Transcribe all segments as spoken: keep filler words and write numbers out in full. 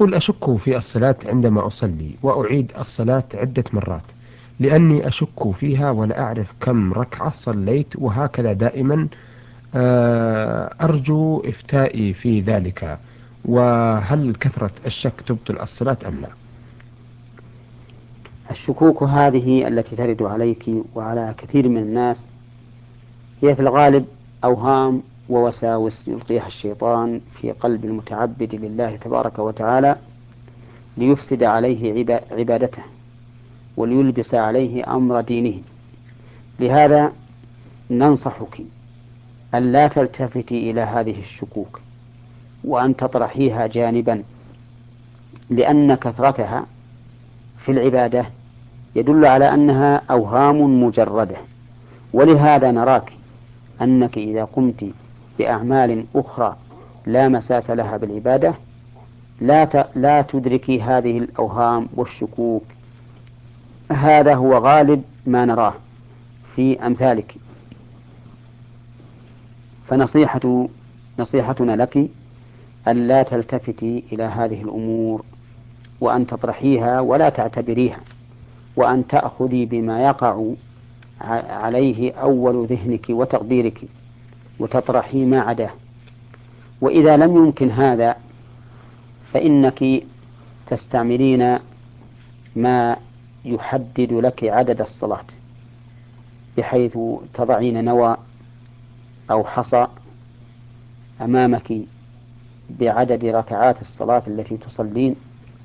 يقول: أشك في الصلاة عندما أصلي وأعيد الصلاة عدة مرات لأني أشك فيها ولا أعرف كم ركعة صليت، وهكذا دائما. آه، أرجو إفتائي في ذلك، وهل كثرة الشك تبطل الصلاة أم لا؟ الشكوك هذه التي ترد عليك وعلى كثير من الناس هي في الغالب أوهام ووساوس يلقيها الشيطان في قلب المتعبد لله تبارك وتعالى ليفسد عليه عبادته وليلبس عليه أمر دينه. لهذا ننصحك أن لا تلتفتي إلى هذه الشكوك وأن تطرحيها جانبا، لأن كثرتها في العبادة يدل على أنها أوهام مجردة. ولهذا نراك أنك إذا قمت بأعمال أخرى لا مساس لها بالعبادة لا لا تدركي هذه الأوهام والشكوك. هذا هو غالب ما نراه في أمثالك. فنصيحة نصيحتنا لك أن لا تلتفتي إلى هذه الأمور، وأن تطرحيها ولا تعتبريها، وأن تأخذي بما يقع عليه أول ذهنك وتقديرك وتطرحي ما عداه. وإذا لم يمكن هذا فإنك تستعملين ما يحدد لك عدد الصلاة، بحيث تضعين نوى أو حصى أمامك بعدد ركعات الصلاة التي تصلين.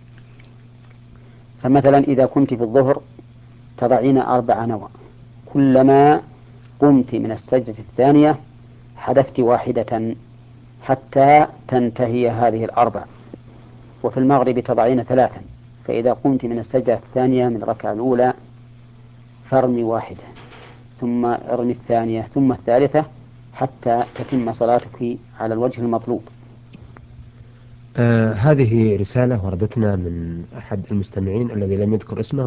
فمثلا إذا كنت في الظهر تضعين أربع نوى، كلما قمت من السجدة الثانية حذفت واحدة حتى تنتهي هذه الأربع. وفي المغرب تضعين ثلاثا، فإذا قمت من السجدة الثانية من الركعة الأولى فارمي واحدة، ثم ارمي الثانية، ثم الثالثة، حتى تتم صلاتك على الوجه المطلوب. آه هذه رسالة وردتنا من أحد المستمعين الذي لم يذكر اسمه.